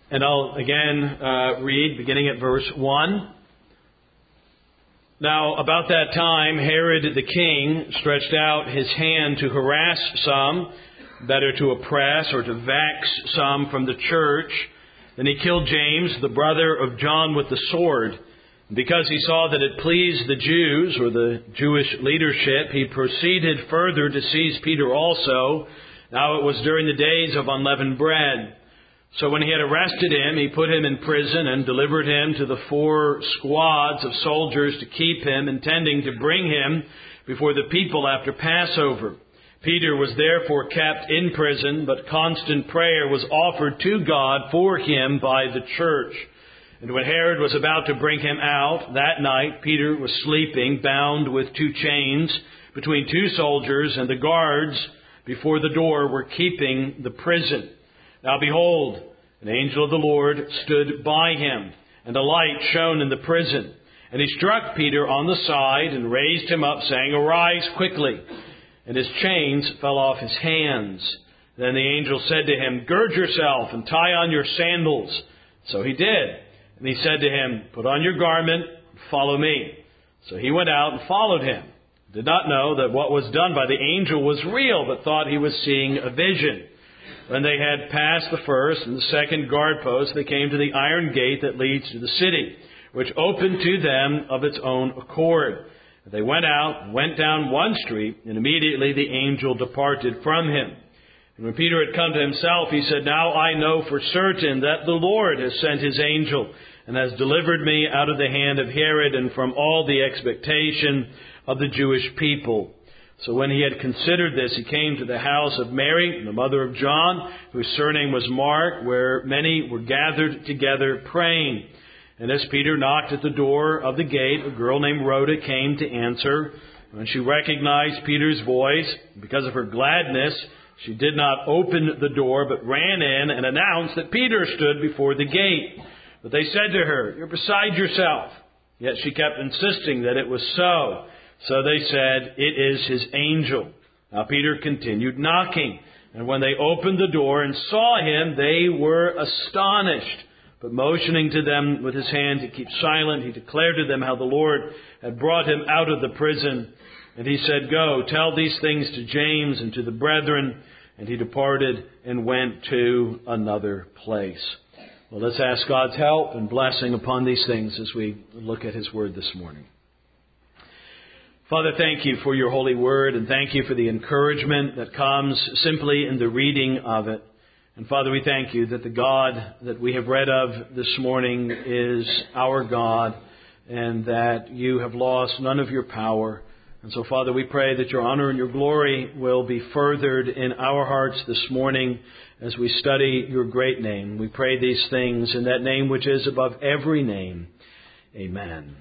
And I'll again read beginning at verse 1. Now, about that time, Herod the king stretched out his hand to harass some, better to oppress or to vex some from the church. Then he killed James, the brother of John, with the sword. Because he saw that it pleased the Jews, or the Jewish leadership, he proceeded further to seize Peter also. Now it was during the days of unleavened bread. So when he had arrested him, he put him in prison and delivered him to the 4 squads of soldiers to keep him, intending to bring him before the people after Passover. Peter was therefore kept in prison, but constant prayer was offered to God for him by the church. And when Herod was about to bring him out, that night Peter was sleeping, bound with 2 chains, between 2 soldiers, and the guards before the door were keeping the prison. Now behold, an angel of the Lord stood by him, and a light shone in the prison. And he struck Peter on the side and raised him up, saying, "Arise quickly." And his chains fell off his hands. Then the angel said to him, "Gird yourself and tie on your sandals." So he did. And he said to him, "Put on your garment and follow me." So he went out and followed him. Did not know that what was done by the angel was real, but thought he was seeing a vision. When they had passed the first and the second guard post, they came to the iron gate that leads to the city, which opened to them of its own accord. They went out and went down one street, and immediately the angel departed from him. And when Peter had come to himself, he said, "Now I know for certain that the Lord has sent his angel and has delivered me out of the hand of Herod and from all the expectation of the Jewish people." So when he had considered this, he came to the house of Mary, the mother of John, whose surname was Mark, where many were gathered together praying. And as Peter knocked at the door of the gate, a girl named Rhoda came to answer. When she recognized Peter's voice, because of her gladness, she did not open the door, but ran in and announced that Peter stood before the gate. But they said to her, "You're beside yourself." Yet she kept insisting that it was so. So they said, "It is his angel." Now Peter continued knocking. And when they opened the door and saw him, they were astonished. But motioning to them with his hand to keep silent, he declared to them how the Lord had brought him out of the prison. And he said, "Go, tell these things to James and to the brethren." And he departed and went to another place. Well, let's ask God's help and blessing upon these things as we look at his word this morning. Father, thank you for your holy word, and thank you for the encouragement that comes simply in the reading of it. And Father, we thank you that the God that we have read of this morning is our God, and that you have lost none of your power. And so, Father, we pray that your honor and your glory will be furthered in our hearts this morning as we study your great name. We pray these things in that name which is above every name. Amen.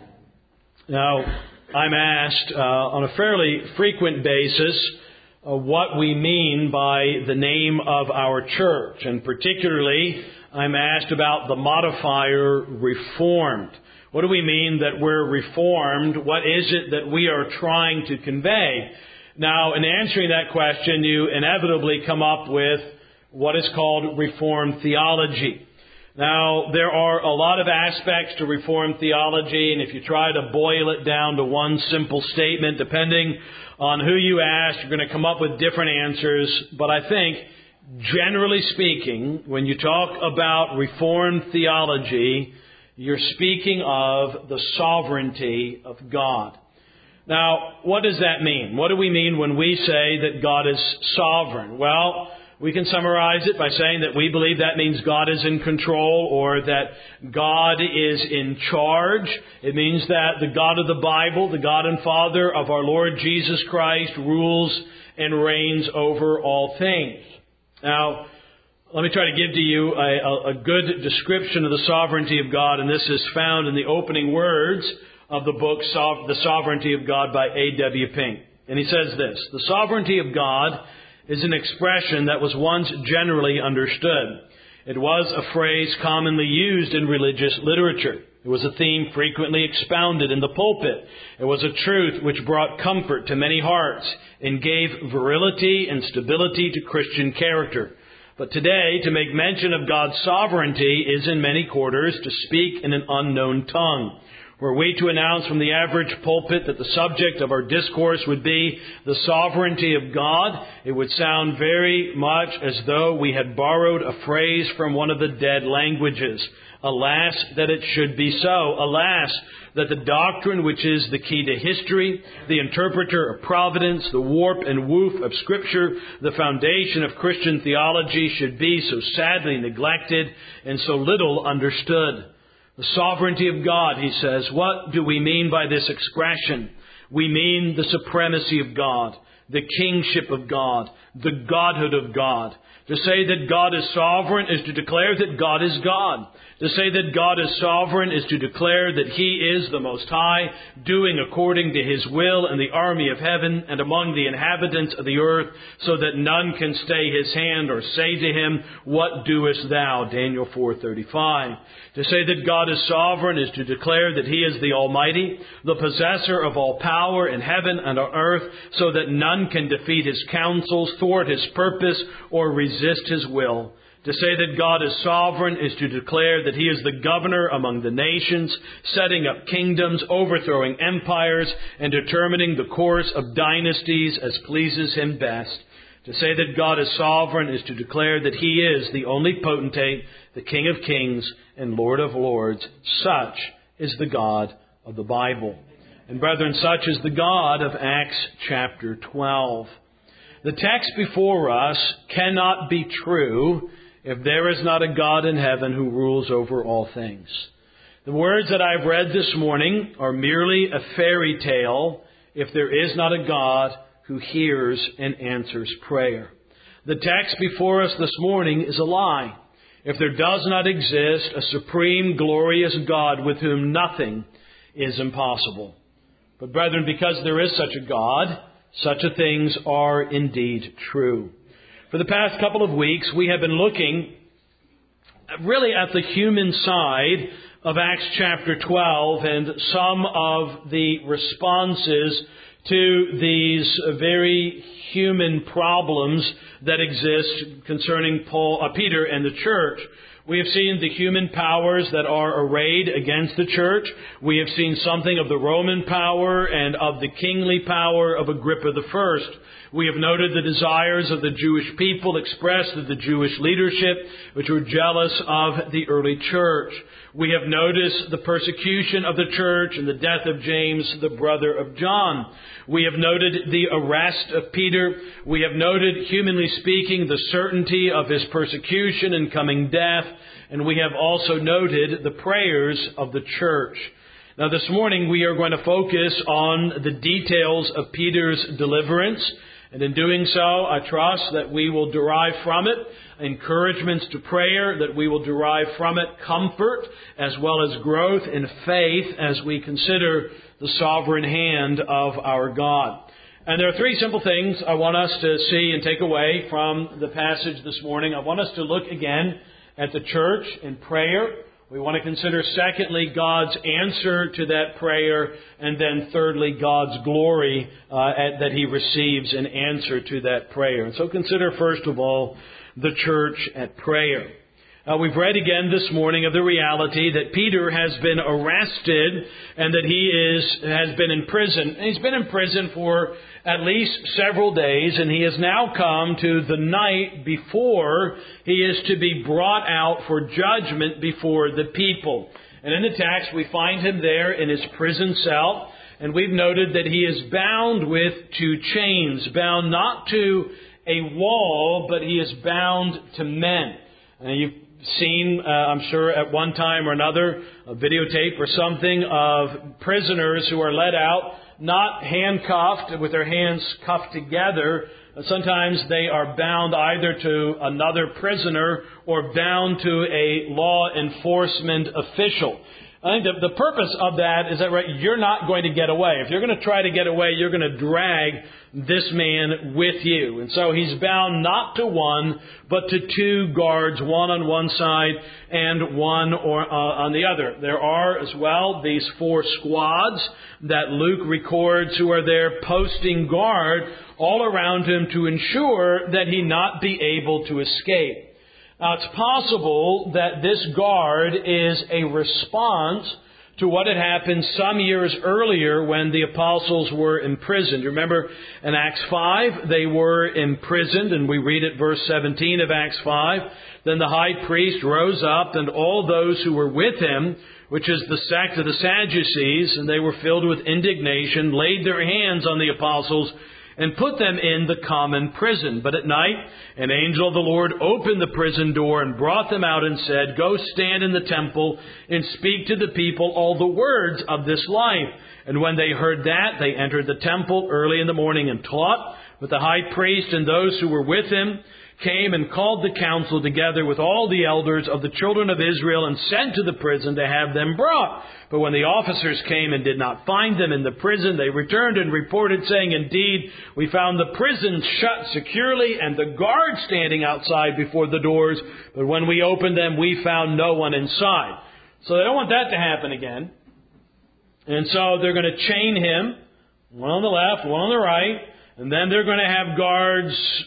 Now, I'm asked on a fairly frequent basis what we mean by the name of our church. And particularly, I'm asked about the modifier Reformed. What do we mean that we're Reformed? What is it that we are trying to convey? Now, in answering that question, you inevitably come up with what is called Reformed theology. Now, there are a lot of aspects to Reformed theology, and if you try to boil it down to one simple statement, depending on who you ask, you're going to come up with different answers. But I think, generally speaking, when you talk about Reformed theology, you're speaking of the sovereignty of God. Now, what does that mean? What do we mean when we say that God is sovereign? Well, we can summarize it by saying that we believe that means God is in control, or that God is in charge. It means that the God of the Bible, the God and Father of our Lord Jesus Christ, rules and reigns over all things. Now, let me try to give to you a good description of the sovereignty of God, and this is found in the opening words of the book, The Sovereignty of God by A.W. Pink. And he says this: "The sovereignty of God is an expression that was once generally understood. It was a phrase commonly used in religious literature. It was a theme frequently expounded in the pulpit. It was a truth which brought comfort to many hearts and gave virility and stability to Christian character. But today, to make mention of God's sovereignty is in many quarters to speak in an unknown tongue. Were we to announce from the average pulpit that the subject of our discourse would be the sovereignty of God, it would sound very much as though we had borrowed a phrase from one of the dead languages. Alas, that it should be so. Alas, that the doctrine which is the key to history, the interpreter of providence, the warp and woof of Scripture, the foundation of Christian theology should be so sadly neglected and so little understood. The sovereignty of God, he says. What do we mean by this expression? We mean the supremacy of God, the kingship of God, the godhood of God. To say that God is sovereign is to declare that God is God. To say that God is sovereign is to declare that He is the Most High, doing according to His will in the army of heaven and among the inhabitants of the earth, so that none can stay His hand or say to Him, "What doest thou?" Daniel 4:35. To say that God is sovereign is to declare that He is the Almighty, the possessor of all power in heaven and on earth, so that none can defeat His counsels, thwart His purpose, or resist His will. To say that God is sovereign is to declare that He is the governor among the nations, setting up kingdoms, overthrowing empires, and determining the course of dynasties as pleases Him best. To say that God is sovereign is to declare that He is the only potentate, the King of kings, and Lord of lords. Such is the God of the Bible. And brethren, such is the God of Acts chapter 12. The text before us cannot be true if there is not a God in heaven who rules over all things. The words that I've read this morning are merely a fairy tale if there is not a God who hears and answers prayer. The text before us this morning is a lie if there does not exist a supreme, glorious God with whom nothing is impossible. But brethren, because there is such a God, such a things are indeed true. For the past couple of weeks, we have been looking really at the human side of Acts chapter 12 and some of the responses to these very human problems that exist concerning Peter and the church. We have seen the human powers that are arrayed against the church. We have seen something of the Roman power and of the kingly power of Agrippa I. We have noted the desires of the Jewish people expressed to the Jewish leadership, which were jealous of the early church. We have noticed the persecution of the church and the death of James, the brother of John. We have noted the arrest of Peter. We have noted, humanly speaking, the certainty of his persecution and coming death. And we have also noted the prayers of the church. Now this morning we are going to focus on the details of Peter's deliverance. And in doing so, I trust that we will derive from it encouragements to prayer, that we will derive from it comfort as well as growth in faith as we consider the sovereign hand of our God. And there are three simple things I want us to see and take away from the passage this morning. I want us to look again at the church in prayer. We want to consider, secondly, God's answer to that prayer, and then thirdly, God's glory that He receives in answer to that prayer. And so consider, first of all, the church at prayer. We've read again this morning of the reality that Peter has been arrested and that he has been in prison. And he's been in prison for at least several days, and he has now come to the night before he is to be brought out for judgment before the people. And in the text, we find him there in his prison cell, and we've noted that he is bound with two chains, bound not to a wall, but he is bound to men. And you've seen, I'm sure, at one time or another, a videotape or something of prisoners who are let out, not handcuffed with their hands cuffed together. Sometimes they are bound either to another prisoner or bound to a law enforcement official. I think the purpose of that is that, right, you're not going to get away. If you're going to try to get away, you're going to drag this man with you. And so he's bound not to one, but to two guards, one on one side and one on the other. There are as well these four squads that Luke records who are there posting guard all around him to ensure that he not be able to escape. Now, it's possible that this guard is a response to what had happened some years earlier when the apostles were imprisoned. You remember in Acts 5, they were imprisoned, and we read at verse 17 of Acts 5, "Then the high priest rose up, and all those who were with him, which is the sect of the Sadducees, and they were filled with indignation, laid their hands on the apostles, and put them in the common prison. But at night an angel of the Lord opened the prison door and brought them out and said, 'Go stand in the temple and speak to the people all the words of this life.' And when they heard that, they entered the temple early in the morning and taught. But the high priest and those who were with him came and called the council together with all the elders of the children of Israel and sent to the prison to have them brought. But when the officers came and did not find them in the prison, they returned and reported, saying, 'Indeed, we found the prison shut securely and the guards standing outside before the doors. But when we opened them, we found no one inside.'" So they don't want that to happen again. And so they're going to chain him, one on the left, one on the right. And then they're going to have guards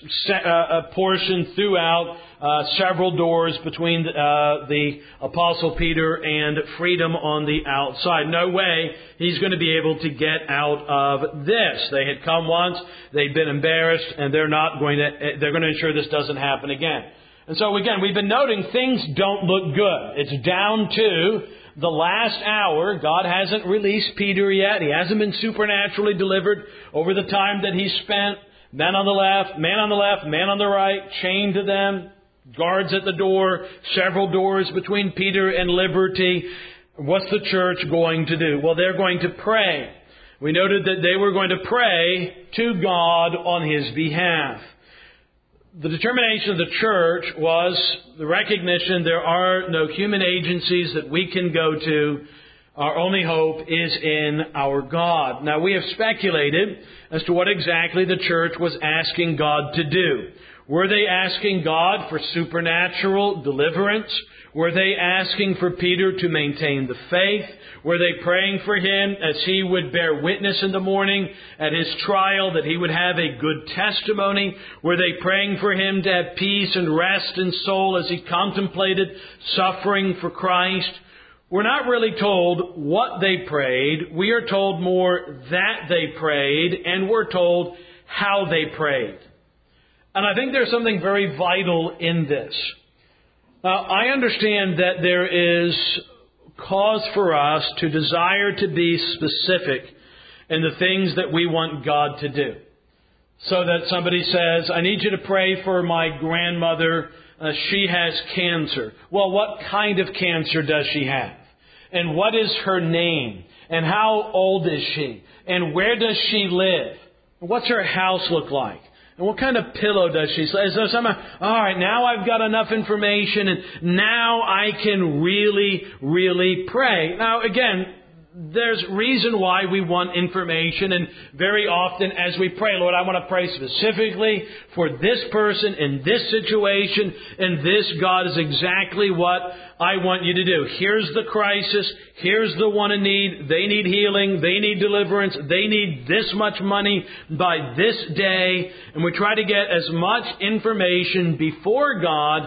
portioned throughout several doors between the Apostle Peter and freedom on the outside. No way he's going to be able to get out of this. They had come once, they'd been embarrassed, and they're going to ensure this doesn't happen again. And so again, we've been noting things don't look good. It's down to the last hour. God hasn't released Peter yet. He hasn't been supernaturally delivered over the time that he spent. Man on the left, man on the right, chained to them. Guards at the door, several doors between Peter and liberty. What's the church going to do? Well, they're going to pray. We noted that they were going to pray to God on His behalf. The determination of the church was the recognition there are no human agencies that we can go to. Our only hope is in our God. Now, we have speculated as to what exactly the church was asking God to do. Were they asking God for supernatural deliverance? Were they asking for Peter to maintain the faith? Were they praying for him as he would bear witness in the morning at his trial that he would have a good testimony? Were they praying for him to have peace and rest in soul as he contemplated suffering for Christ? We're not really told what they prayed. We are told more that they prayed, and we're told how they prayed. And I think there's something very vital in this. Now, I understand that there is cause for us to desire to be specific in the things that we want God to do. So that somebody says, "I need you to pray for my grandmother. She has cancer." Well, what kind of cancer does she have? And what is her name? And how old is she? And where does she live? What's her house look like? And what kind of pillow does she sleep? So all right, now I've got enough information, and now I can really, really pray. Now, again, there's reason why we want information, and very often as we pray, "Lord, I want to pray specifically for this person in this situation, and this, God, is exactly what I want you to do. Here's the crisis. Here's the one in need. They need healing. They need deliverance. They need this much money by this day." And we try to get as much information before God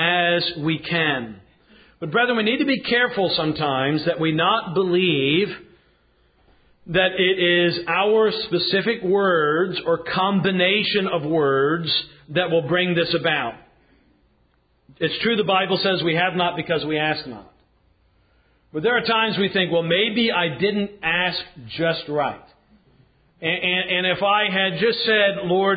as we can. But brethren, we need to be careful sometimes that we not believe that it is our specific words or combination of words that will bring this about. It's true the Bible says we have not because we ask not. But there are times we think, well, maybe I didn't ask just right. And if I had just said, "Lord,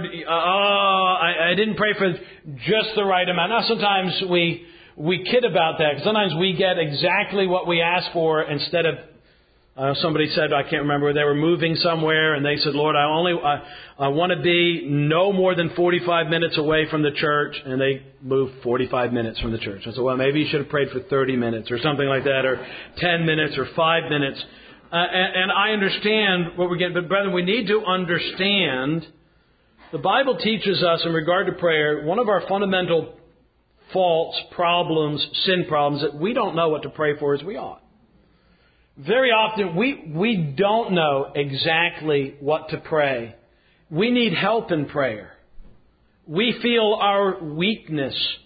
I didn't pray for just the right amount." Now, sometimes we kid about that, because sometimes we get exactly what we ask for instead of, somebody said, I can't remember, they were moving somewhere and they said, "Lord, I want to be no more than 45 minutes away from the church," and they moved 45 minutes from the church. I said, "Well, maybe you should have prayed for 30 minutes or something like that, or 10 minutes or 5 minutes. And I understand what we're getting, but brethren, we need to understand the Bible teaches us in regard to prayer, one of our fundamental faults, problems, sin problems, that we don't know what to pray for as we ought. Very often we don't know exactly what to pray. We need help in prayer. We feel our weakness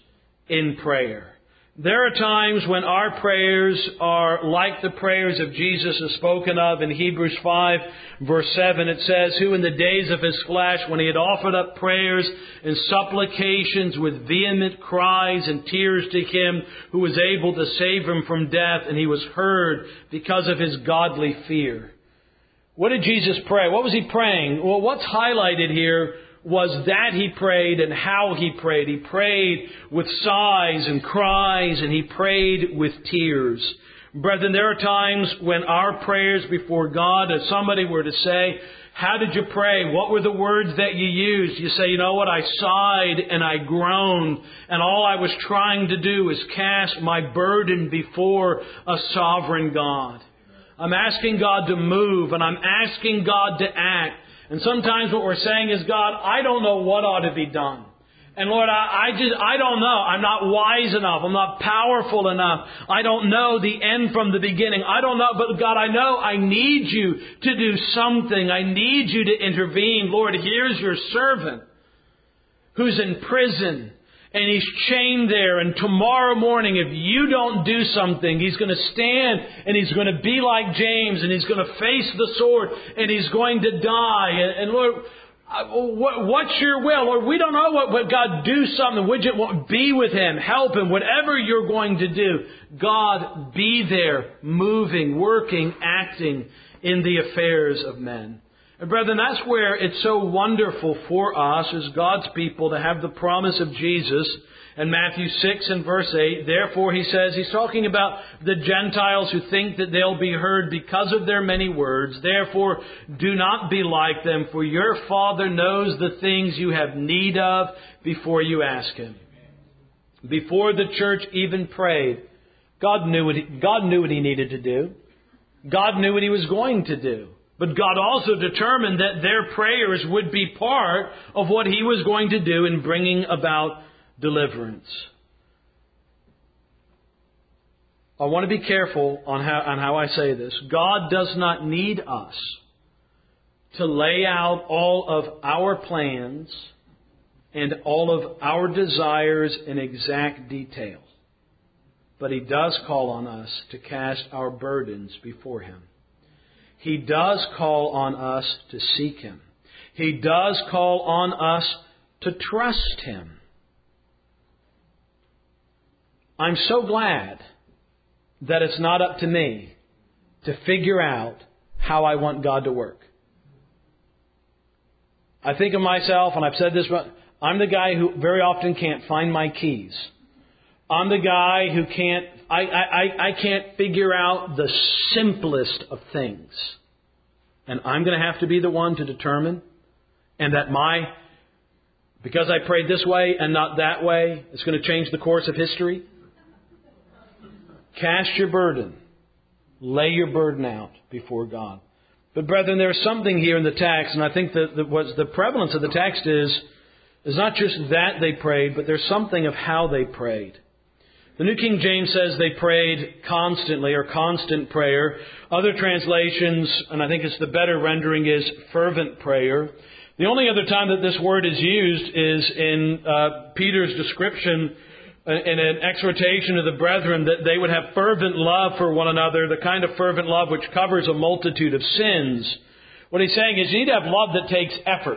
in prayer. There are times when our prayers are like the prayers of Jesus as spoken of in Hebrews 5 verse 7. It says, who in the days of His flesh, when He had offered up prayers and supplications with vehement cries and tears to Him who was able to save him from death, and He was heard because of His godly fear. What did Jesus pray? What was He praying? Well, what's highlighted here was that He prayed and how He prayed. He prayed with sighs and cries, and He prayed with tears. Brethren, there are times when our prayers before God, if somebody were to say, how did you pray? What were the words that you used? You say, you know what? I sighed and I groaned, and all I was trying to do is cast my burden before a sovereign God. I'm asking God to move, and I'm asking God to act. And sometimes what we're saying is, God, I don't know what ought to be done. And Lord, I don't know. I'm not wise enough. I'm not powerful enough. I don't know the end from the beginning. I don't know. But God, I know I need You to do something. I need You to intervene. Lord, here's Your servant who's in prison. And he's chained there, and tomorrow morning, if You don't do something, he's going to stand and he's going to be like James, and he's going to face the sword, and he's going to die. And Lord, what's Your will? Lord, we don't know what God, do something. Would You be with him, help him, whatever You're going to do. God, be there, moving, working, acting in the affairs of men. And brethren, that's where it's so wonderful for us as God's people to have the promise of Jesus. In Matthew 6 and verse 8, therefore He says, He's talking about the Gentiles who think that they'll be heard because of their many words. Therefore, do not be like them, for your Father knows the things you have need of before you ask Him. Before the church even prayed, God knew what He needed to do. God knew what He was going to do. But God also determined that their prayers would be part of what He was going to do in bringing about deliverance. I want to be careful on how I say this. God does not need us to lay out all of our plans and all of our desires in exact detail. But He does call on us to cast our burdens before Him. He does call on us to seek Him. He does call on us to trust Him. I'm so glad that it's not up to me to figure out how I want God to work. I think of myself, and I've said this, but I'm the guy who very often can't find my keys. I'm the guy who I can't figure out the simplest of things. And I'm going to have to be the one to determine. And that because I prayed this way and not that way, it's going to change the course of history. Cast your burden. Lay your burden out before God. But brethren, there's something here in the text, and I think that what the prevalence of the text is not just that they prayed, but there's something of how they prayed. The New King James says they prayed constantly, or constant prayer. Other translations, and I think it's the better rendering, is fervent prayer. The only other time that this word is used is in Peter's description in an exhortation to the brethren that they would have fervent love for one another, the kind of fervent love which covers a multitude of sins. What he's saying is you need to have love that takes effort.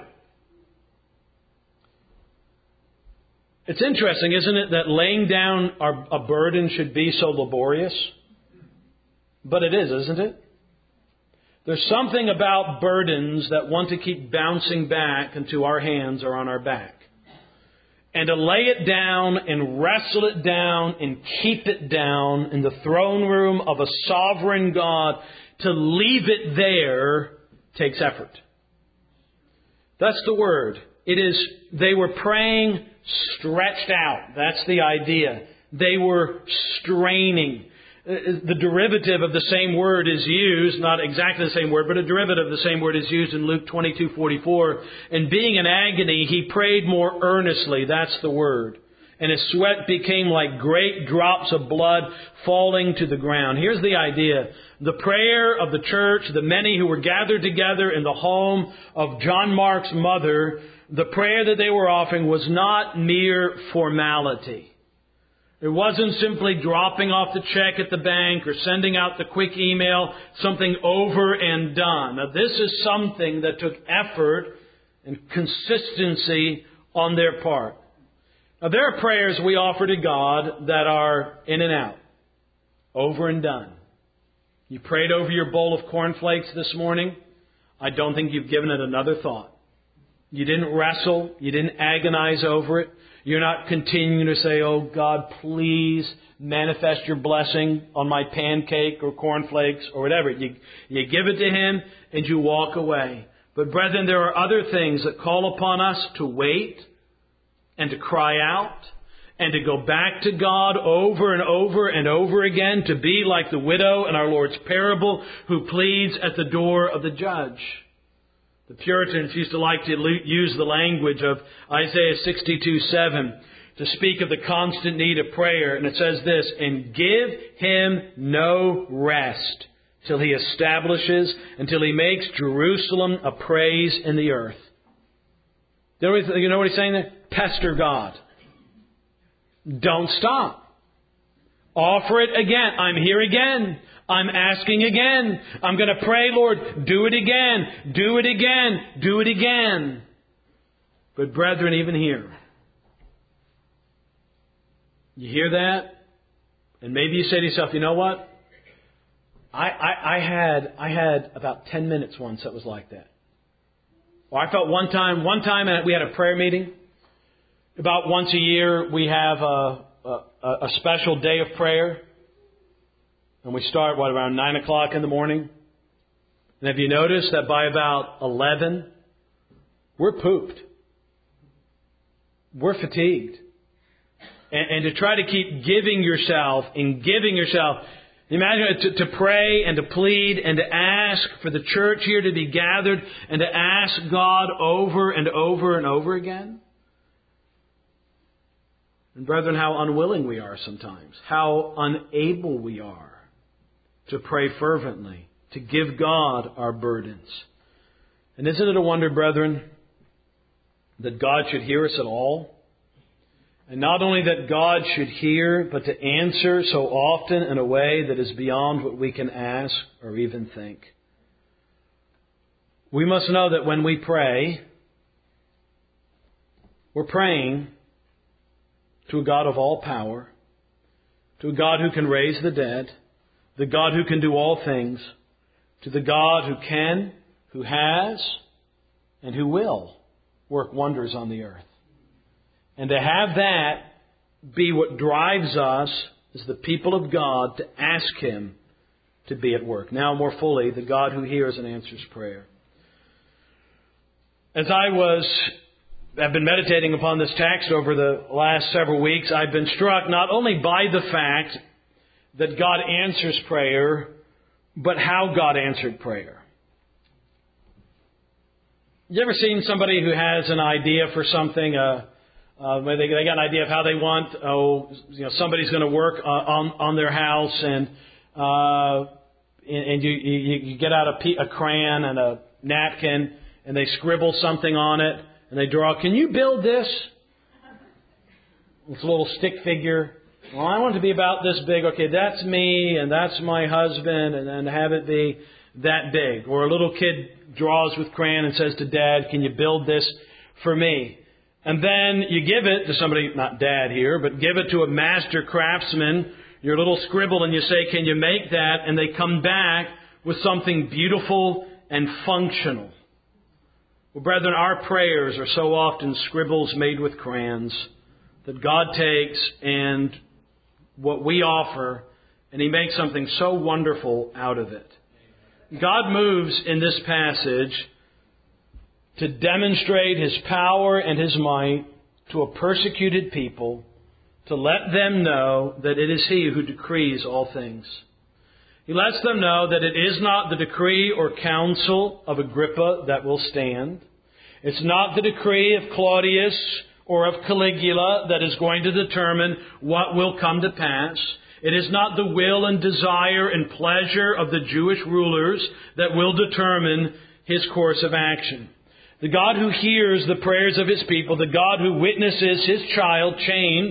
It's interesting, isn't it, that laying down a burden should be so laborious? But it is, isn't it? There's something about burdens that want to keep bouncing back into our hands or on our back. And to lay it down and wrestle it down and keep it down in the throne room of a sovereign God, to leave it there takes effort. That's the word. It is, they were praying stretched out. That's the idea. They were straining. The derivative of the same word is used, not exactly the same word, but a derivative of the same word is used in Luke 22:44. And being in agony, he prayed more earnestly. That's the word. And his sweat became like great drops of blood falling to the ground. Here's the idea. The prayer of the church, the many who were gathered together in the home of John Mark's mother, the prayer that they were offering was not mere formality. It wasn't simply dropping off the check at the bank or sending out the quick email, something over and done. Now, this is something that took effort and consistency on their part. Now, there are prayers we offer to God that are in and out, over and done. You prayed over your bowl of cornflakes this morning. I don't think you've given it another thought. You didn't wrestle. You didn't agonize over it. You're not continuing to say, oh God, please manifest your blessing on my pancake or cornflakes or whatever. You give it to Him and you walk away. But brethren, there are other things that call upon us to wait and to cry out and to go back to God over and over and over again, to be like the widow in our Lord's parable who pleads at the door of the judge. The Puritans used to like to use the language of Isaiah 62:7 to speak of the constant need of prayer. And it says this, and give Him no rest till He establishes, until He makes Jerusalem a praise in the earth. You know what He's saying there? Pester God. Don't stop. Offer it again. I'm here again. I'm asking again. I'm going to pray, Lord, do it again. Do it again. Do it again. But brethren, even here, you hear that? And maybe you say to yourself, you know what? I had about 10 minutes once that was like that. Or I felt one time we had a prayer meeting. About once a year we have a special day of prayer. And we start, around 9 o'clock in the morning? And have you noticed that by about 11, we're pooped. We're fatigued. And to try to keep giving yourself, imagine to pray and to plead and to ask for the church here to be gathered and to ask God over and over and over again. And brethren, how unwilling we are sometimes. How unable we are to pray fervently, to give God our burdens. And isn't it a wonder, brethren, that God should hear us at all? And not only that God should hear, but to answer so often in a way that is beyond what we can ask or even think. We must know that when we pray, we're praying to a God of all power, to a God who can raise the dead, the God who can do all things, to the God who can, who has, and who will work wonders on the earth. And to have that be what drives us as the people of God to ask Him to be at work. Now more fully, the God who hears and answers prayer. As I've been meditating upon this text over the last several weeks, I've been struck not only by the fact that God answers prayer, but how God answered prayer. You ever seen somebody who has an idea for something? They got an idea of how they want. Somebody's going to work on their house, and you get out a crayon and a napkin, and they scribble something on it, and they draw. Can you build this? It's a little stick figure. Well, I want it to be about this big. Okay, that's me, and that's my husband, and then have it be that big. Or a little kid draws with crayon and says to Dad, can you build this for me? And then you give it to somebody, not Dad here, but give it to a master craftsman, your little scribble, and you say, can you make that? And they come back with something beautiful and functional. Well, brethren, our prayers are so often scribbles made with crayons that God takes and what we offer, and He makes something so wonderful out of it. God moves in this passage to demonstrate His power and His might to a persecuted people, to let them know that it is He who decrees all things. He lets them know that it is not the decree or counsel of Agrippa that will stand. It's not the decree of Claudius or of Caligula that is going to determine what will come to pass. It is not the will and desire and pleasure of the Jewish rulers that will determine His course of action. The God who hears the prayers of His people, the God who witnesses His child chained,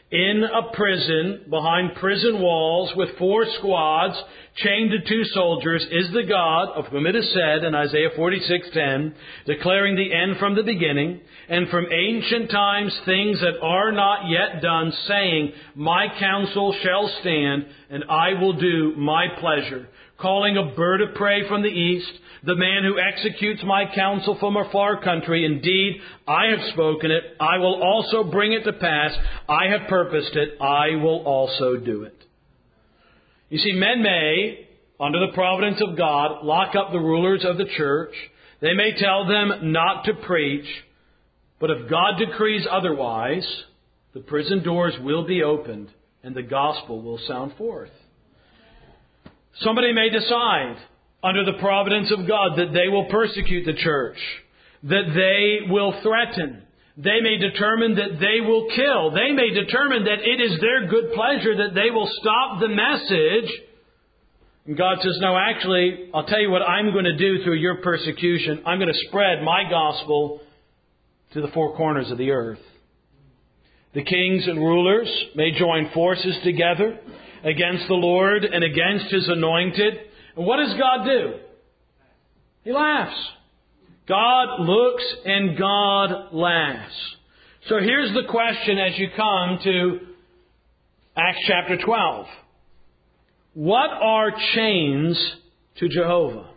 in a prison, behind prison walls, with 4 squads, chained to 2 soldiers, is the God of whom it is said in Isaiah 46:10, declaring the end from the beginning, and from ancient times things that are not yet done, saying, my counsel shall stand, and I will do my pleasure. Calling a bird of prey from the east, the man who executes my counsel from a far country. Indeed, I have spoken it. I will also bring it to pass. I have purposed it. I will also do it. You see, men may, under the providence of God, lock up the rulers of the church. They may tell them not to preach. But if God decrees otherwise, the prison doors will be opened and the gospel will sound forth. Somebody may decide, under the providence of God, that they will persecute the church, that they will threaten. They may determine that they will kill. They may determine that it is their good pleasure that they will stop the message. And God says, no, actually, I'll tell you what I'm going to do through your persecution. I'm going to spread my gospel to the 4 corners of the earth. The kings and rulers may join forces together against the Lord and against His anointed. And what does God do? He laughs. God looks and God laughs. So here's the question as you come to Acts chapter 12. What are chains to Jehovah?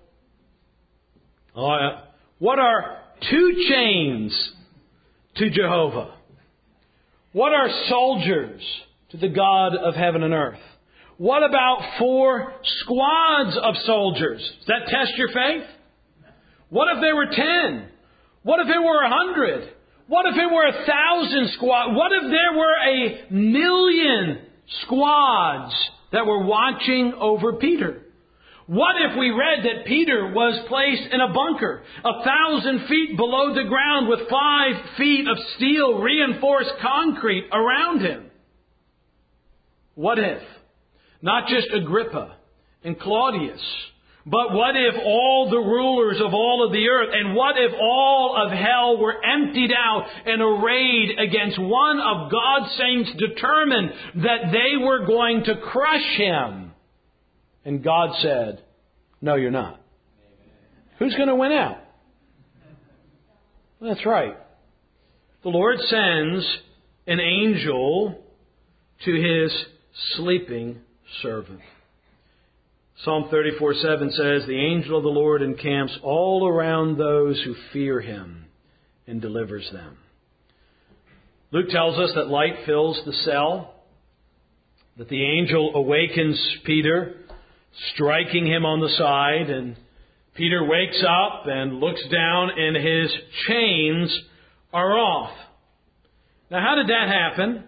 What are 2 chains to Jehovah? What are soldiers to the God of heaven and earth? What about 4 squads of soldiers? Does that test your faith? What if there were 10? What if there were 100? What if there were 1,000 squads? What if there were 1,000,000 squads that were watching over Peter? What if we read that Peter was placed in a bunker 1,000 feet below the ground with 5 feet of steel reinforced concrete around him? What if? Not just Agrippa and Claudius, but what if all the rulers of all of the earth, and what if all of hell were emptied out and arrayed against one of God's saints determined that they were going to crush him? And God said, no, you're not. Who's going to win out? That's right. The Lord sends an angel to His sleeping servant. Psalm 34:7 says, the angel of the Lord encamps all around those who fear Him and delivers them. Luke tells us that light fills the cell, that the angel awakens Peter, striking him on the side, and Peter wakes up and looks down and his chains are off. Now, how did that happen?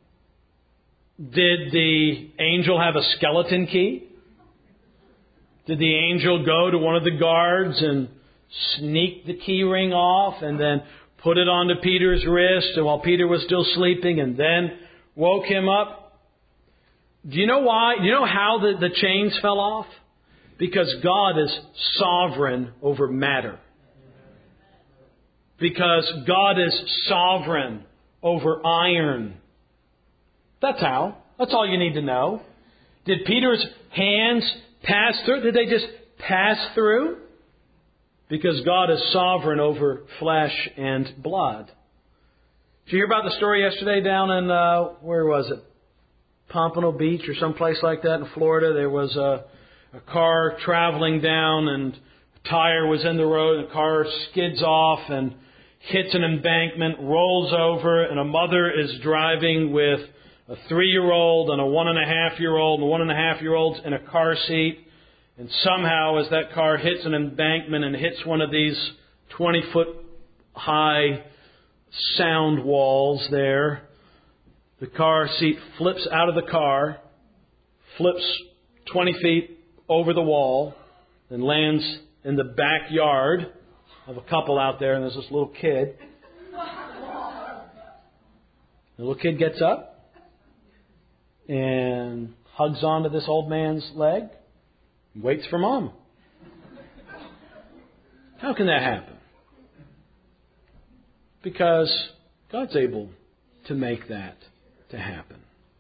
Did the angel have a skeleton key? Did the angel go to one of the guards and sneak the key ring off and then put it onto Peter's wrist and while Peter was still sleeping and then woke him up? Do you know why? Do you know how the chains fell off? Because God is sovereign over matter. Because God is sovereign over iron. That's how. That's all you need to know. Did Peter's hands pass through? Did they just pass through? Because God is sovereign over flesh and blood. Did you hear about the story yesterday down in, where was it? Pompano Beach or someplace like that in Florida? There was a car traveling down and a tire was in the road and the car skids off and hits an embankment, rolls over, and a mother is driving with a 3-year-old and a 1.5-year-old, and the 1.5-year-old's in a car seat. And somehow, as that car hits an embankment and hits one of these 20-foot high sound walls there, the car seat flips out of the car, flips 20 feet over the wall, and lands in the backyard of a couple out there, and there's this little kid. The little kid gets up and hugs onto this old man's leg and waits for Mom. How can that happen? Because God's able to make that to happen.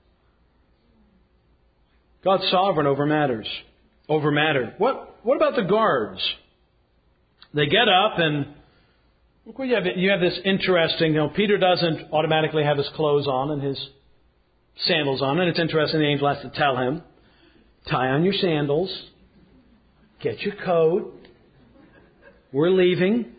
God's sovereign over matter. What about the guards? They get up and you have this interesting, Peter doesn't automatically have his clothes on and his sandals on. And it's interesting, the angel has to tell him, tie on your sandals, get your coat, we're leaving.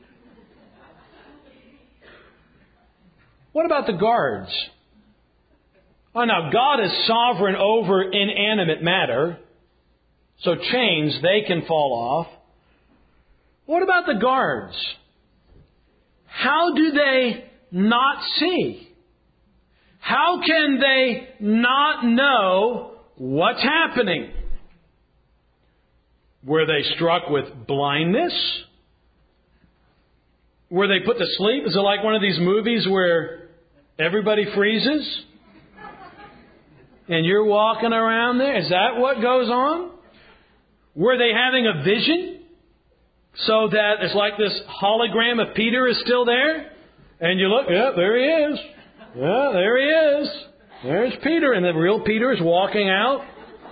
What about the guards? Oh, now, God is sovereign over inanimate matter, so chains, they can fall off. What about the guards? How do they not see? How can they not know what's happening? Were they struck with blindness? Were they put to sleep? Is it like one of these movies where everybody freezes? And you're walking around there? Is that what goes on? Were they having a vision? So that it's like this hologram of Peter is still there? And you look, yeah, there he is. Yeah, there he is. There's Peter. And the real Peter is walking out.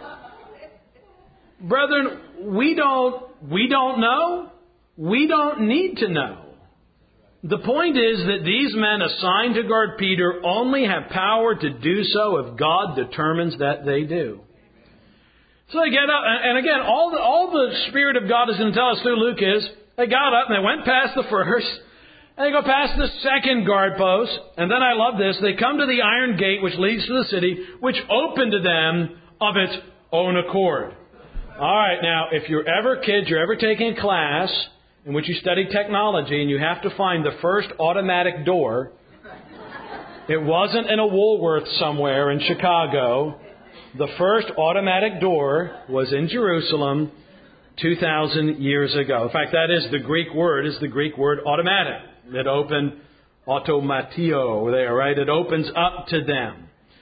Brethren, we don't know. We don't need to know. The point is that these men assigned to guard Peter only have power to do so if God determines that they do. So they get up, and again, all the Spirit of God is going to tell us through Luke is, they got up and they went past the first, and they go past the second guard post, and then I love this, they come to the iron gate which leads to the city, which opened to them of its own accord. Alright, now, if you're ever kids, you're ever taking a class in which you study technology and you have to find the first automatic door, it wasn't in a Woolworth somewhere in Chicago. The first automatic door was in Jerusalem 2,000 years ago. In fact, that is the Greek word automatic. It opened automatio there, right? It opens up to them.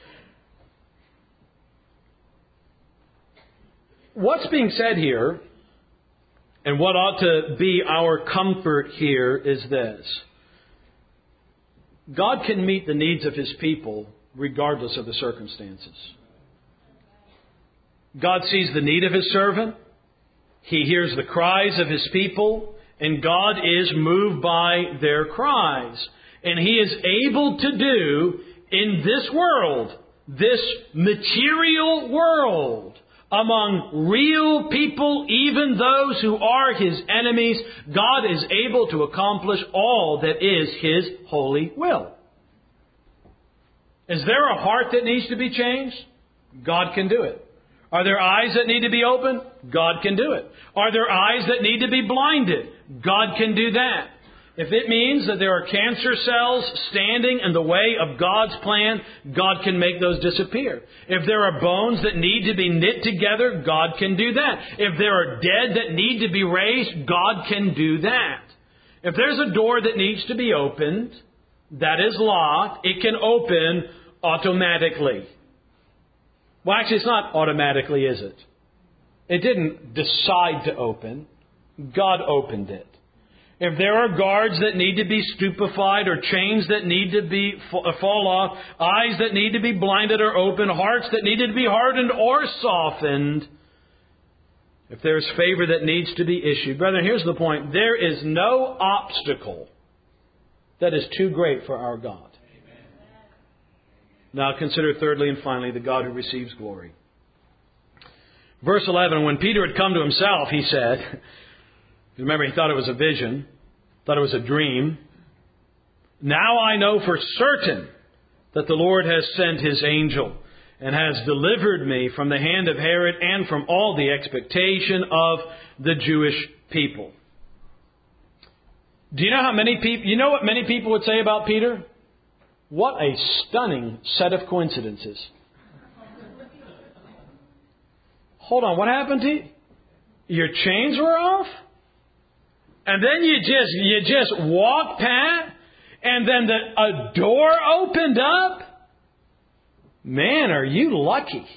What's being said here, and what ought to be our comfort here, is this. God can meet the needs of His people regardless of the circumstances. God sees the need of His servant. He hears the cries of His people. And God is moved by their cries. And He is able to do in this world, this material world, among real people, even those who are His enemies, God is able to accomplish all that is His holy will. Is there a heart that needs to be changed? God can do it. Are there eyes that need to be opened? God can do it. Are there eyes that need to be blinded? God can do that. If it means that there are cancer cells standing in the way of God's plan, God can make those disappear. If there are bones that need to be knit together, God can do that. If there are dead that need to be raised, God can do that. If there's a door that needs to be opened, that is locked, it can open automatically. Well, actually, it's not automatically, is it? It didn't decide to open. God opened it. If there are guards that need to be stupefied or chains that need to be fall off, eyes that need to be blinded or open, hearts that needed to be hardened or softened, if there's favor that needs to be issued. Brethren, here's the point. There is no obstacle that is too great for our God. Now consider thirdly and finally the God who receives glory. Verse 11, when Peter had come to himself, he said, remember, he thought it was a vision, thought it was a dream. Now I know for certain that the Lord has sent His angel and has delivered me from the hand of Herod and from all the expectation of the Jewish people. Do you know what many people would say about Peter? What a stunning set of coincidences. Hold on, what happened to you? Your chains were off? And then you just walked past, and then a door opened up? Man, are you lucky.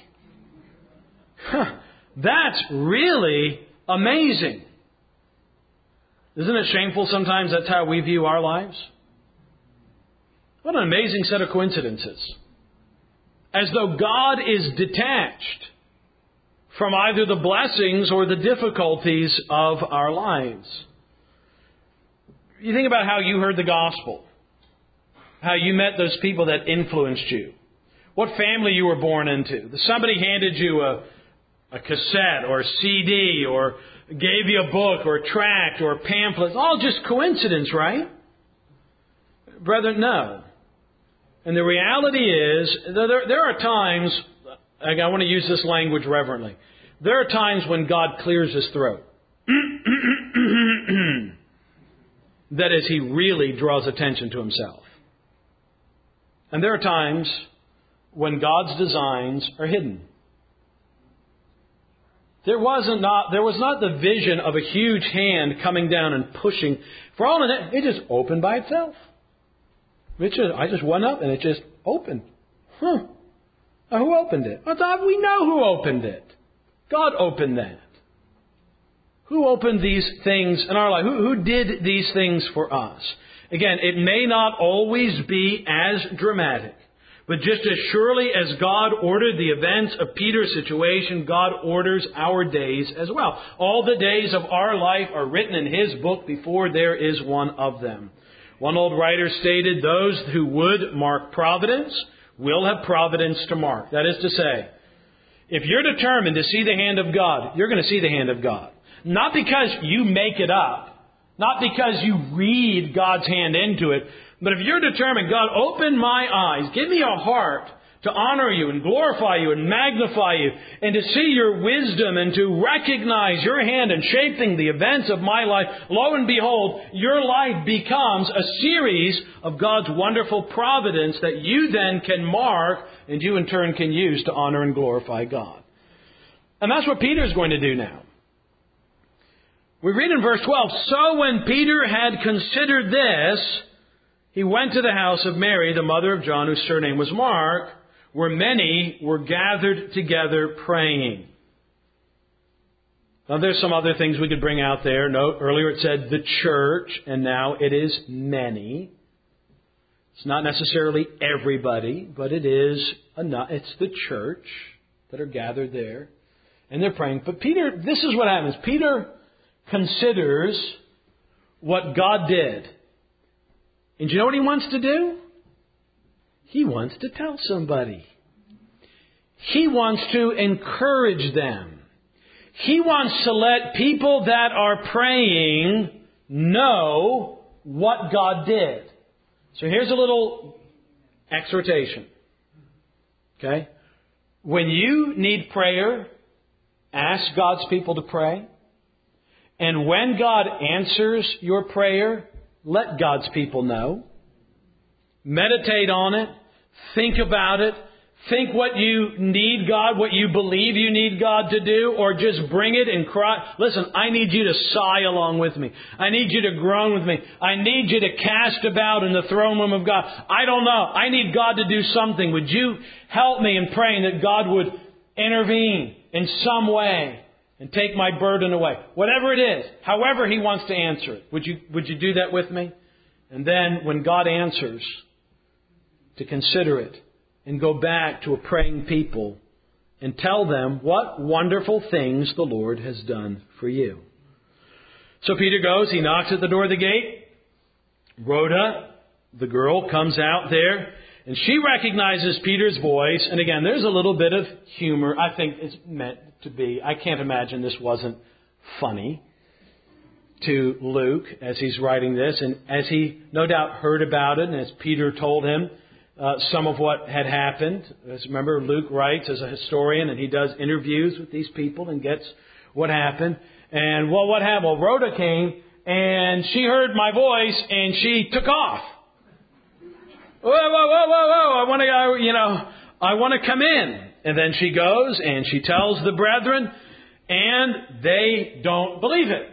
That's really amazing. Isn't it shameful sometimes that's how we view our lives? What an amazing set of coincidences. as though God is detached from either the blessings or the difficulties of our lives. You think about how you heard the gospel, how you met those people that influenced you, what family you were born into. Somebody handed you a cassette or a CD or gave you a book or a tract or a pamphlet. It's all just coincidence, right? Brethren, no. And the reality is, there are times, I want to use this language reverently, there are times when God clears His throat. That is, He really draws attention to Himself. And there are times when God's designs are hidden. There was not the vision of a huge hand coming down and pushing. For all of it, it just opened by itself. I just went up and it just opened. Who opened it? We know who opened it. God opened that. Who opened these things in our life? Who did these things for us? Again, it may not always be as dramatic, but just as surely as God ordered the events of Peter's situation, God orders our days as well. All the days of our life are written in His book before there is one of them. One old writer stated, those who would mark providence will have providence to mark. That is to say, if you're determined to see the hand of God, you're going to see the hand of God. Not because you make it up, not because you read God's hand into it, but if you're determined, God, open my eyes, give me a heart to honor you and glorify you and magnify you and to see your wisdom and to recognize your hand in shaping the events of my life, lo and behold, your life becomes a series of God's wonderful providence that you then can mark and you in turn can use to honor and glorify God. And that's what Peter's going to do now. We read in verse 12, so when Peter had considered this, he went to the house of Mary, the mother of John, whose surname was Mark, where many were gathered together praying. Now there's some other things we could bring out there. Note, earlier it said the church, and now it is many. It's not necessarily everybody, but it's the church that are gathered there, and they're praying. But Peter, this is what happens. Peter considers what God did. And do you know what he wants to do? He wants to tell somebody. He wants to encourage them. He wants to let people that are praying know what God did. So here's a little exhortation. Okay? When you need prayer, ask God's people to pray. And when God answers your prayer, let God's people know. Meditate on it. Think about it. Think what you need God, what you believe you need God to do, or just bring it and cry. Listen, I need you to sigh along with me. I need you to groan with me. I need you to cast about in the throne room of God. I don't know. I need God to do something. Would you help me in praying that God would intervene in some way and take my burden away? Whatever it is, however He wants to answer it. Would you do that with me? And then when God answers, to consider it and go back to a praying people and tell them what wonderful things the Lord has done for you. So Peter goes, he knocks at the door of the gate. Rhoda, the girl, comes out there and she recognizes Peter's voice. And again, there's a little bit of humor. I think it's meant to be. I can't imagine this wasn't funny to Luke as he's writing this. And as he no doubt heard about it and as Peter told him some of what had happened. As remember, Luke writes as a historian and he does interviews with these people and gets what happened. And what happened? Well, Rhoda came and she heard my voice and she took off. Whoa! I want to come in. And then she goes and she tells the brethren and they don't believe it.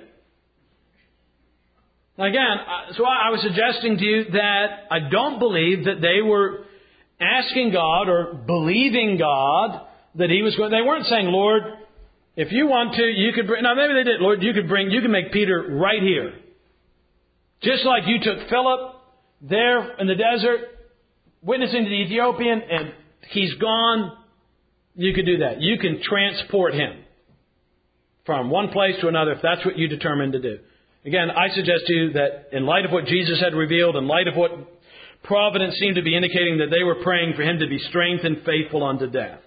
Again, so I was suggesting to you that I don't believe that they were asking God or believing God that He was going. They weren't saying, Lord, if you want to, you could bring. Now maybe they did. Lord, you can make Peter right here, just like you took Philip there in the desert, witnessing to the Ethiopian, and he's gone, you could do that. You can transport him from one place to another if that's what you determine to do. Again, I suggest to you that in light of what Jesus had revealed, in light of what providence seemed to be indicating, that they were praying for him to be strengthened, faithful unto death.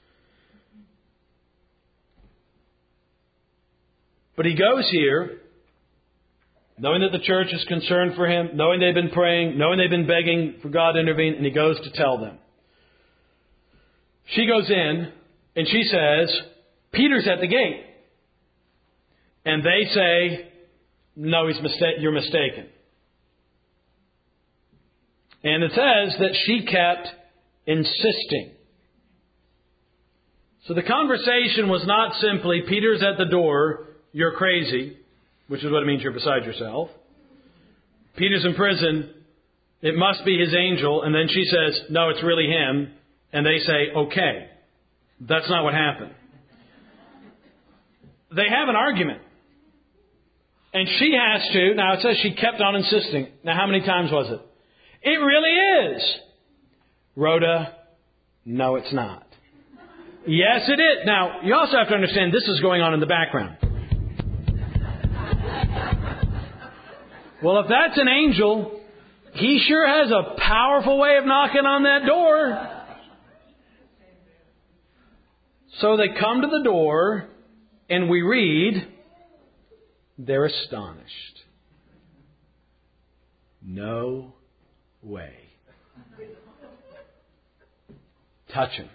But he goes here, knowing that the church is concerned for him, knowing they've been praying, knowing they've been begging for God to intervene, and he goes to tell them. She goes in, and she says, Peter's at the gate. And they say, no, you're mistaken. And it says that she kept insisting. So the conversation was not simply, Peter's at the door, you're crazy, which is what it means, you're beside yourself. Peter's in prison, it must be his angel. And then she says, no, it's really him. And they say, okay. That's not what happened. They have an argument. And she has to, now it says she kept on insisting. Now how many times was it? It really is. Rhoda, no it's not. Yes it is. Now you also have to understand this is going on in the background. Well, if that's an angel, he sure has a powerful way of knocking on that door. So they come to the door, and we read, they're astonished. No way. Touch him.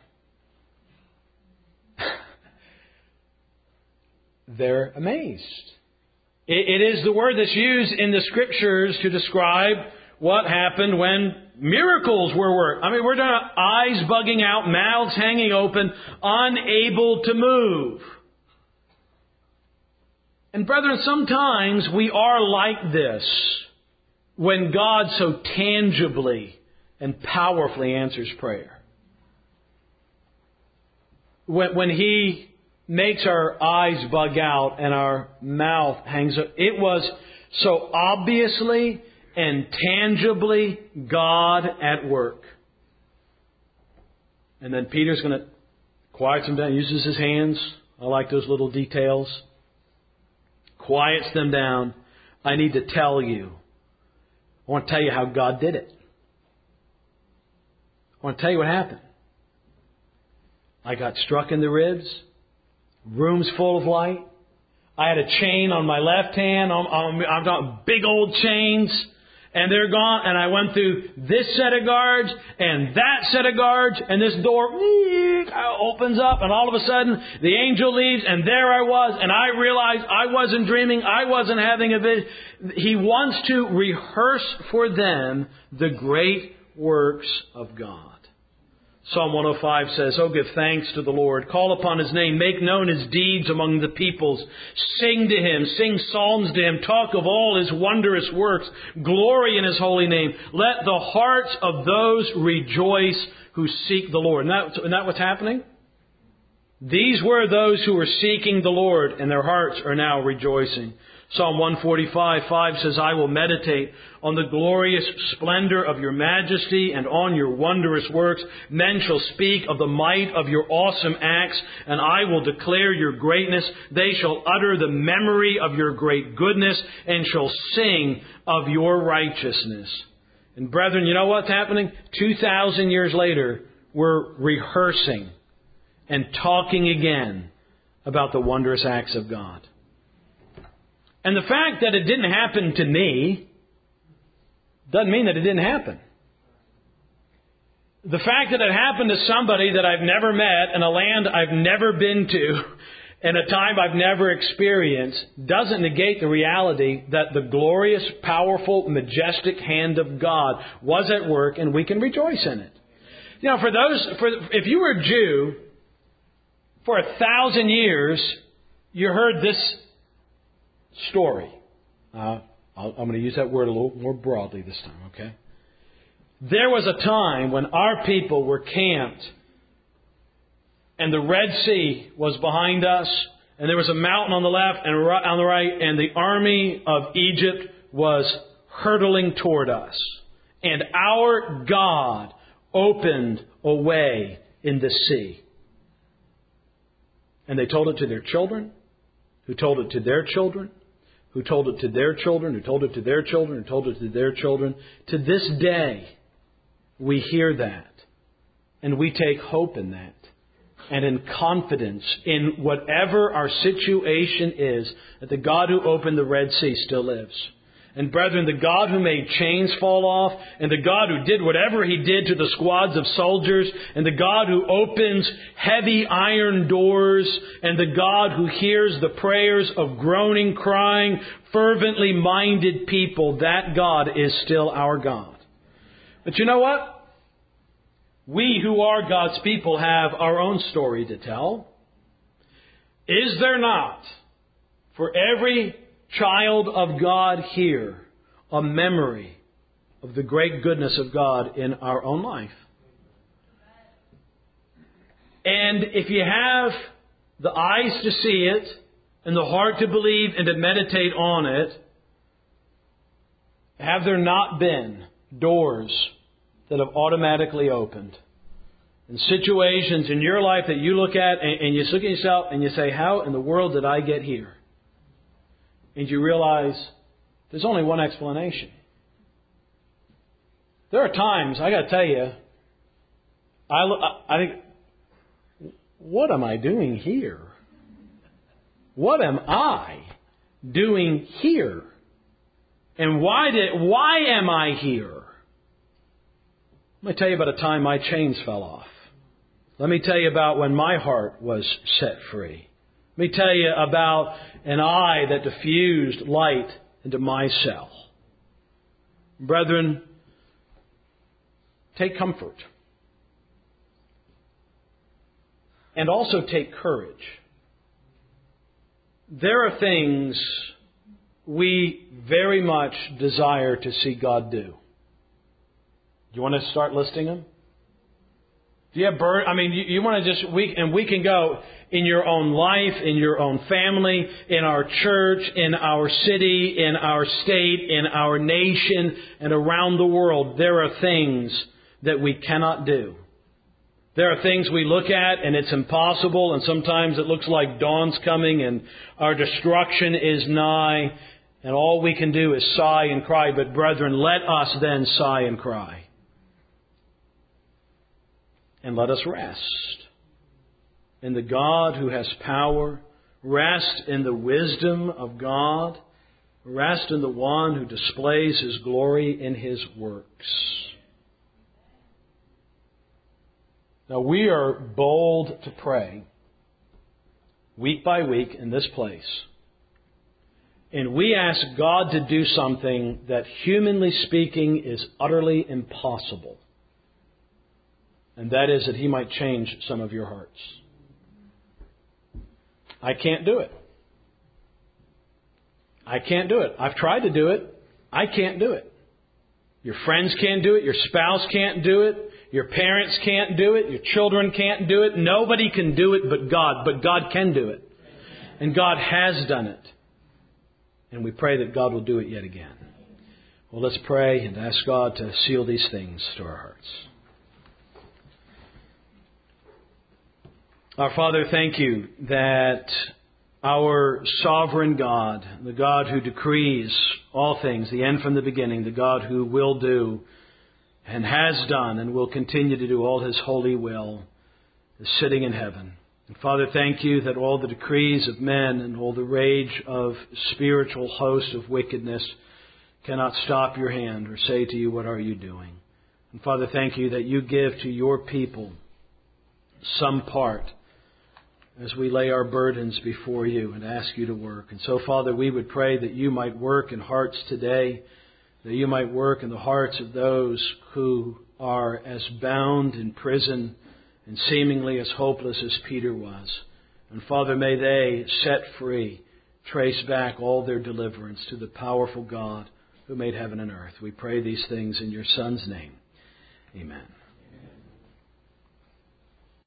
They're amazed. It is the word that's used in the Scriptures to describe what happened when miracles were worked. I mean, we're talking about eyes bugging out, mouths hanging open, unable to move. And brethren, sometimes we are like this when God so tangibly and powerfully answers prayer. When He makes our eyes bug out and our mouth hangs up. It was so obviously and tangibly God at work. And then Peter's going to quiet them down, uses his hands. I like those little details. Quiets them down. I need to tell you. I want to tell you how God did it. I want to tell you what happened. I got struck in the ribs. Room's full of light. I had a chain on my left hand. I've got big old chains. And they're gone. And I went through this set of guards and that set of guards. And this door opens up. And all of a sudden, the angel leaves. And there I was. And I realized I wasn't dreaming. I wasn't having a vision. He wants to rehearse for them the great works of God. Psalm 105 says, "Oh, give thanks to the Lord. Call upon His name. Make known His deeds among the peoples. Sing to Him. Sing psalms to Him. Talk of all His wondrous works. Glory in His holy name. Let the hearts of those rejoice who seek the Lord." Isn't that what's happening? These were those who were seeking the Lord, and their hearts are now rejoicing. Psalm 145:5 says, "I will meditate on the glorious splendor of your majesty and on your wondrous works. Men shall speak of the might of your awesome acts, and I will declare your greatness. They shall utter the memory of your great goodness and shall sing of your righteousness." And brethren, you know what's happening? 2,000 years later, we're rehearsing and talking again about the wondrous acts of God. And the fact that it didn't happen to me doesn't mean that it didn't happen. The fact that it happened to somebody that I've never met in a land I've never been to in a time I've never experienced doesn't negate the reality that the glorious, powerful, majestic hand of God was at work, and we can rejoice in it. You know, if you were a Jew for 1,000 years, you heard this story. I'm going to use that word a little more broadly this time, okay? There was a time when our people were camped and the Red Sea was behind us and there was a mountain on the left and on the right and the army of Egypt was hurtling toward us. And our God opened away in the sea. And they told it to their children, who told it to their children, who told it to their children, who told it to their children, who told it to their children. To this day, we hear that. And we take hope in that. And in confidence in whatever our situation is, that the God who opened the Red Sea still lives. And brethren, the God who made chains fall off, and the God who did whatever He did to the squads of soldiers, and the God who opens heavy iron doors, and the God who hears the prayers of groaning, crying, fervently minded people, that God is still our God. But you know what? We who are God's people have our own story to tell. Is there not, for every child of God here, a memory of the great goodness of God in our own life? And if you have the eyes to see it, and the heart to believe and to meditate on it, have there not been doors that have automatically opened? In situations in your life that you look at and you look at yourself and you say, how in the world did I get here? And you realize there's only one explanation. There are times, I got to tell you, I think, what am I doing here? What am I doing here? And why am I here? Let me tell you about a time my chains fell off. Let me tell you about when my heart was set free. Let me tell you about an eye that diffused light into my cell. Brethren, take comfort. And also take courage. There are things we very much desire to see God do. Do you want to start listing them? Do you have you want to just, we can go in your own life, in your own family, in our church, in our city, in our state, in our nation, and around the world. There are things that we cannot do. There are things we look at and it's impossible, and sometimes it looks like dawn's coming and our destruction is nigh, and all we can do is sigh and cry. But brethren, let us then sigh and cry. And let us rest in the God who has power. Rest in the wisdom of God. Rest in the one who displays His glory in His works. Now we are bold to pray week by week in this place. And we ask God to do something that, humanly speaking, is utterly impossible. And that is that He might change some of your hearts. I can't do it. I can't do it. I've tried to do it. I can't do it. Your friends can't do it. Your spouse can't do it. Your parents can't do it. Your children can't do it. Nobody can do it but God. But God can do it. And God has done it. And we pray that God will do it yet again. Well, let's pray and ask God to seal these things to our hearts. Our Father, thank You that our sovereign God, the God who decrees all things, the end from the beginning, the God who will do and has done and will continue to do all His holy will, is sitting in heaven. And Father, thank You that all the decrees of men and all the rage of spiritual hosts of wickedness cannot stop Your hand or say to You, what are You doing? And Father, thank You that You give to Your people some part as we lay our burdens before You and ask You to work. And so, Father, we would pray that You might work in hearts today, that You might work in the hearts of those who are as bound in prison and seemingly as hopeless as Peter was. And Father, may they, set free, trace back all their deliverance to the powerful God who made heaven and earth. We pray these things in Your Son's name. Amen.